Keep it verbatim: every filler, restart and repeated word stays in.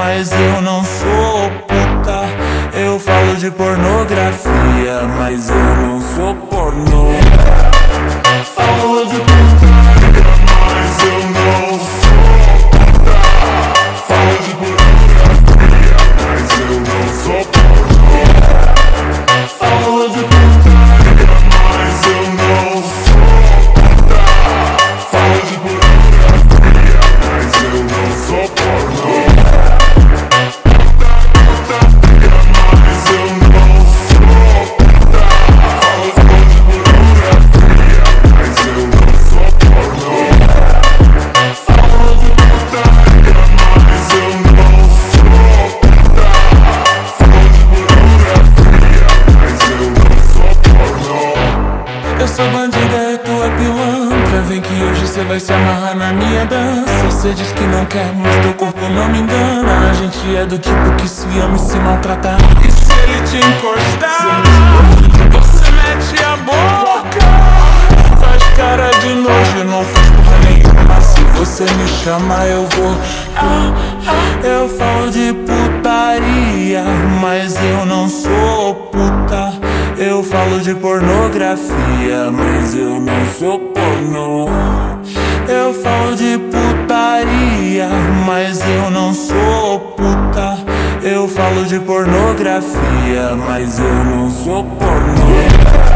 mas eu não sou puta. Eu falo de pornografia, mas eu não sou pornô. Falo de putaria, mas eu não sou puta. Falo de pornografia, mas eu não sou pornô. Falo de putaria, mas eu não sou puta. Falo de pornografia, mas eu não sou pornô. Eu sou bandida e tu é pilantra. Vem que hoje cê vai se amarrar na minha dança. Cê diz que não quer, mas teu corpo não me engana. A gente é do tipo que se ama e se maltrata. E se ele te encostar, você mete a boca. Faz cara de nojo, não faz porra nenhuma. Se você me chama eu vou. Ah, ah, eu falo de putaria, mas eu não sou puta. Eu falo de pornografia, mas eu não sou pornô. Eu falo de putaria, mas eu não sou puta. Eu falo de pornografia, mas eu não sou pornô.